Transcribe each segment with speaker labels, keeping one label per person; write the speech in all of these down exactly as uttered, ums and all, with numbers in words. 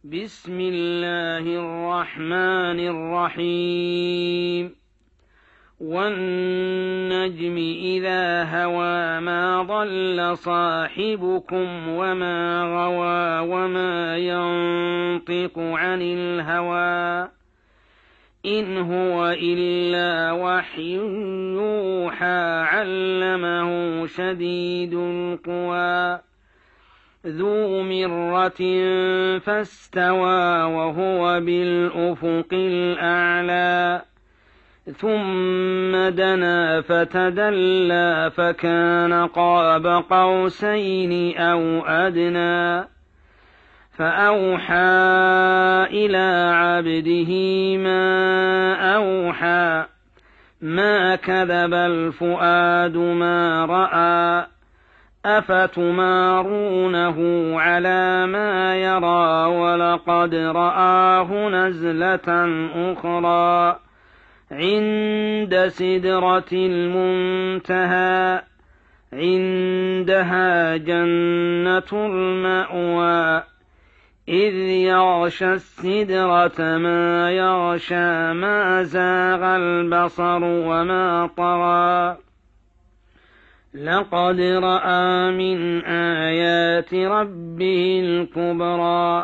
Speaker 1: بسم الله الرحمن الرحيم والنجم إذا هوى ما ضل صاحبكم وما غوى وما ينطق عن الهوى إن هو إلا وحي يوحى علمه شديد القوى ذو مرة فاستوى وهو بالأفق الأعلى ثم دنا فتدلى فكان قاب قوسين أو أدنى فأوحى إلى عبده ما أوحى ما كذب الفؤاد ما رأى أفتمارونه على ما يرى ولقد رآه نزلة أخرى عند سدرة المنتهى عندها جنة المأوى إذ يغشى السدرة ما يغشى ما زاغ البصر وما طغى لقد رأى من آيات ربه الكبرى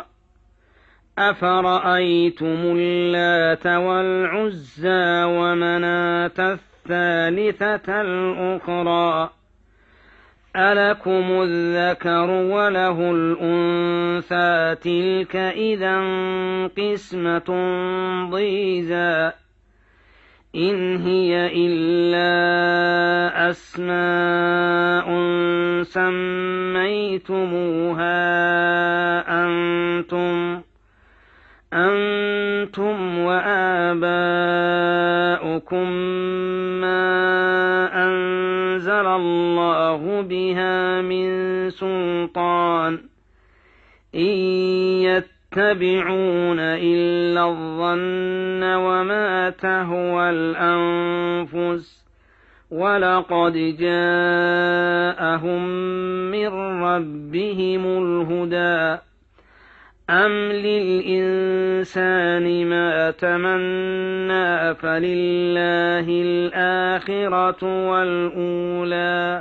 Speaker 1: أفرأيتم اللات والعزى ومناة الثالثة الأخرى ألكم الذكر وله الأنثى تلك إذا قسمة ضيزى إن هي إلا أسماء سميتموها أنتم أنتم وآباؤكم ما أنزل الله بها من سلطان إن يتبعون إلا الظن وما تهوى الأنفس ولقد جاءهم من ربهم الهدى أم للإنسان ما تمنى فلله الآخرة والأولى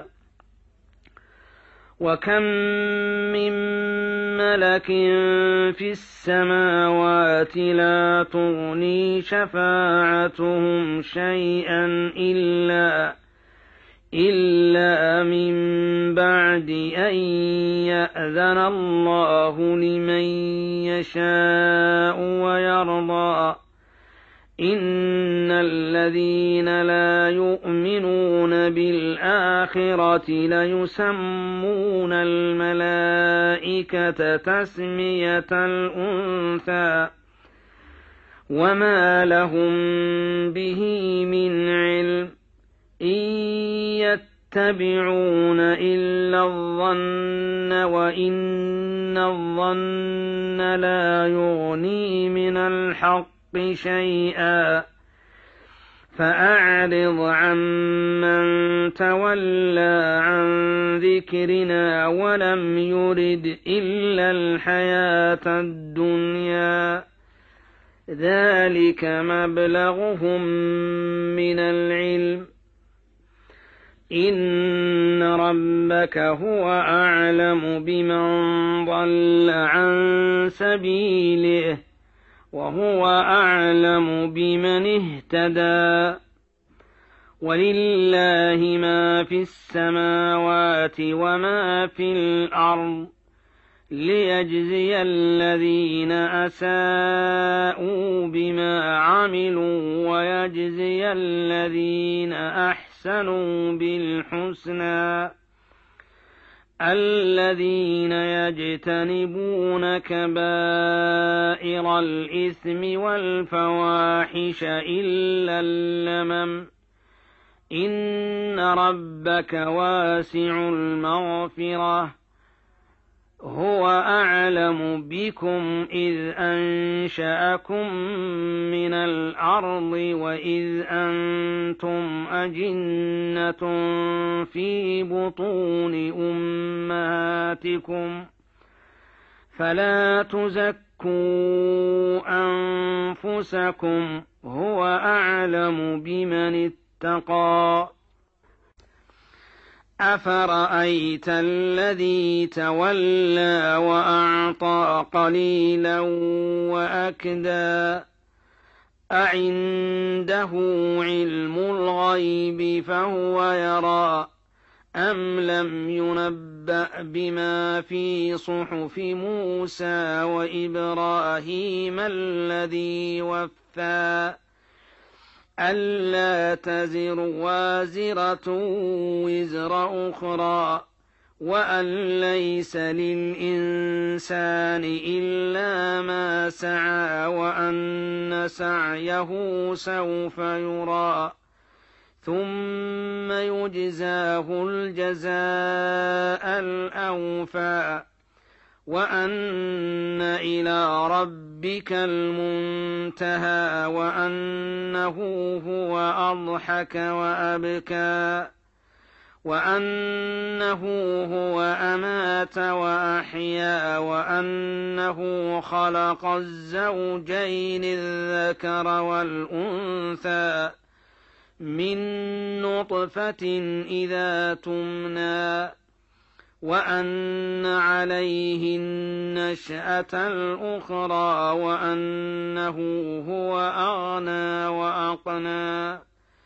Speaker 1: وكم من ملك في السماوات لا تغني شفاعتهم شيئا إلا إلا من بعد أن يأذن الله لمن يشاء ويرضى إن الذين لا يؤمنون بالآخرة ليسمون الملائكة تسمية الأنثى وما لهم به من علم إن يتبعون إلا الظن وإن الظن لا يغني من الحق شيئا فأعرض عمن تولى عن ذكرنا ولم يرد إلا الحياة الدنيا ذلك مبلغهم من العلم إن ربك هو أعلم بمن ضل عن سبيله وهو أعلم بمن اهتدى ولله ما في السماوات وما في الأرض ليجزي الذين أساءوا بما عملوا ويجزي الذين أحسنوا بالحسنى الذين يجتنبون كبائر الإثم والفواحش إلا اللمم إن ربك واسع المغفرة هو أعلم بكم إذ أنشأكم من الأرض وإذ أنتم أجنة في بطون أمهاتكم فلا تزكوا تزكوا أنفسكم هو أعلم بمن اتقى. أفرأيت الذي تولى وأعطى قليلا وأكدى أعنده علم الغيب فهو يرى أم لم ينبأ بما في صحف موسى وإبراهيم الذي وفى ألا تزر وازرة وزر أخرى وأن ليس للإنسان إلا ما سعى وأن سعيه سوف يرى ثم يجزاه الجزاء الأوفى وأن إلى ربك المنتهى وأنه هو أضحك وأبكى وأنه هو أمات وأحيا وأنه خلق الزوجين الذكر والأنثى من نطفة إذا تمنى وأن عليه النشأة الأخرى وأنه هو أغنى وأقنى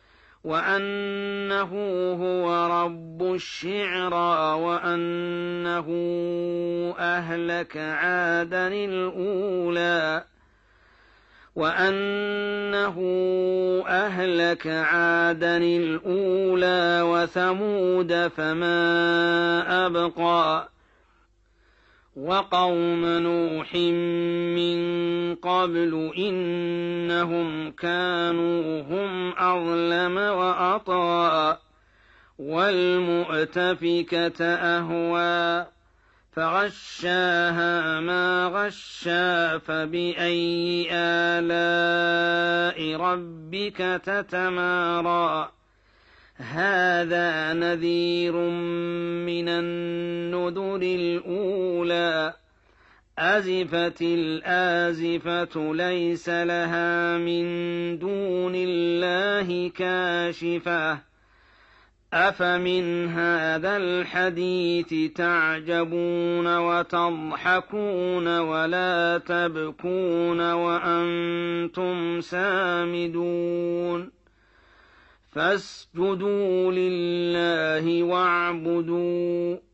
Speaker 1: وأنه هو رب الشعرى وأنه أهلك عادا الأولى وأنه أهلك عادا الأولى وثمود فما أبقى وقوم نوح من قبل إنهم كانوا هم أظلم وأطغى والمؤتفكة أهوى فغشاها ما غشا فبأي آلاء ربك تتمارى هذا نذير من النذر الأولى أزفت الآزفة ليس لها من دون الله كاشفة أفمن هذا الحديث تعجبون وتضحكون ولا تبكون وأنتم سامدون فاسجدوا لله واعبدوا